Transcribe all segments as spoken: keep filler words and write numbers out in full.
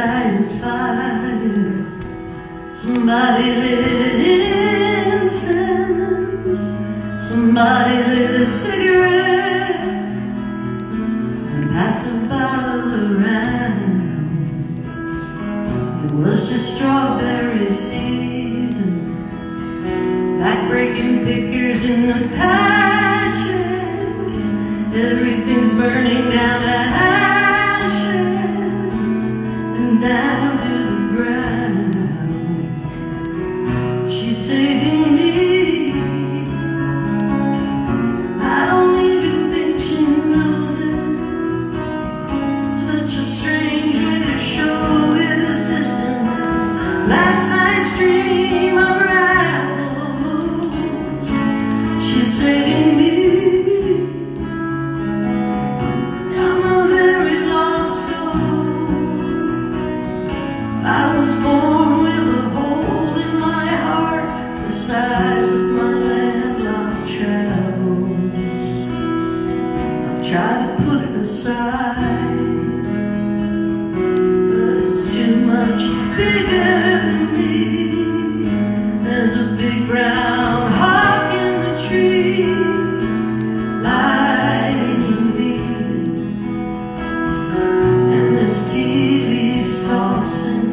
dying fire. Somebody lit incense, somebody lit a cigarette and passed the bottle around. It was just strawberry season, back-breaking pickers in the patches. Everything's burning down to ashes and down to the ground. She's saving me. I don't even think she knows it. Such a strange way to show it as distance. Last night's dream unravels. She's saving me. I'm a very lost soul. I was born with a hole in my heart the size of my landlocked travels. I've tried to put it aside, but it's too much bigger than me. There's a big brown hawk in the tree, lying and leaving, and there's tea leaves tossing,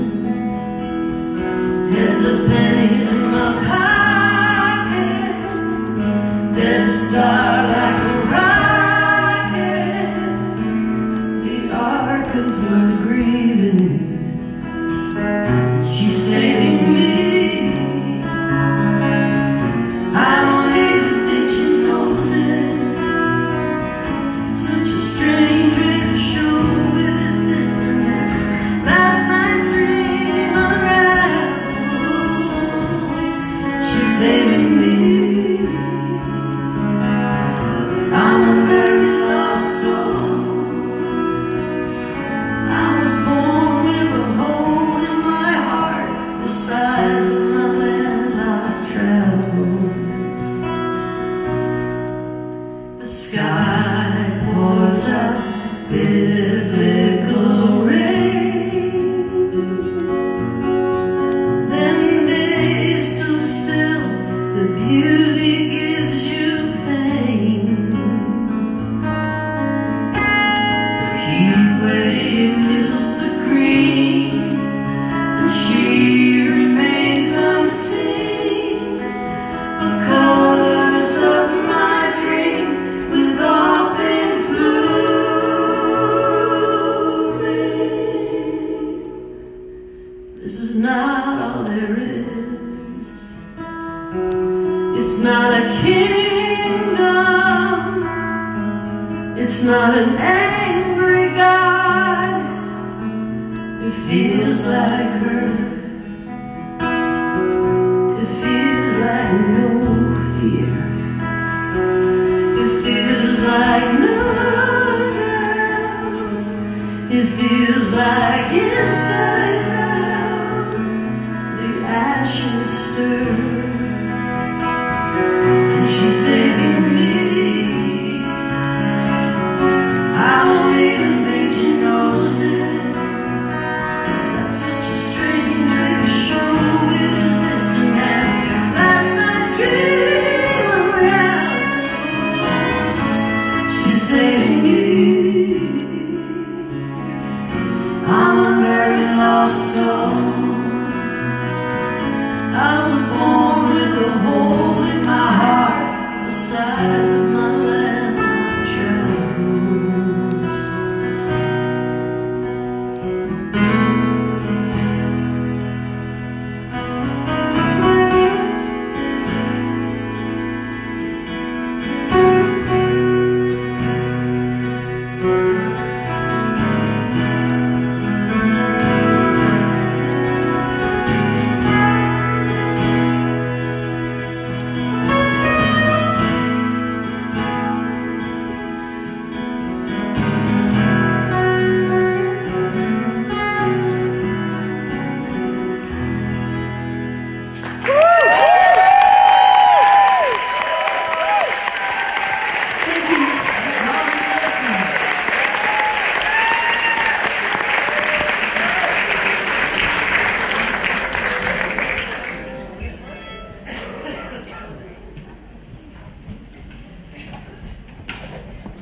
heads of pennies in my pocket, dead star like a rocket, the ark of her grieving. She's saving me. I don't even think she knows it. Such a strange way to show it as distance. Last night's dream unravels. She's saving me. I'm a very lost soul. I was born with a hole in my heart the size of my landlocked travels. The sky pours out biblical rain. Them days so still, the beauty gives you pain. The heat wave kills the green, and she remains unseen. The colors of my dreams, with all things blooming. This is not all there is. It's not a kingdom. It's not an angry God. It feels like her. It feels like no fear. It feels like no doubt. It feels like inside out the ashes stir, and she's saving me. I don't even think she knows it. Is that such a strange way to show it as distant as last night's dream unravels? She's saving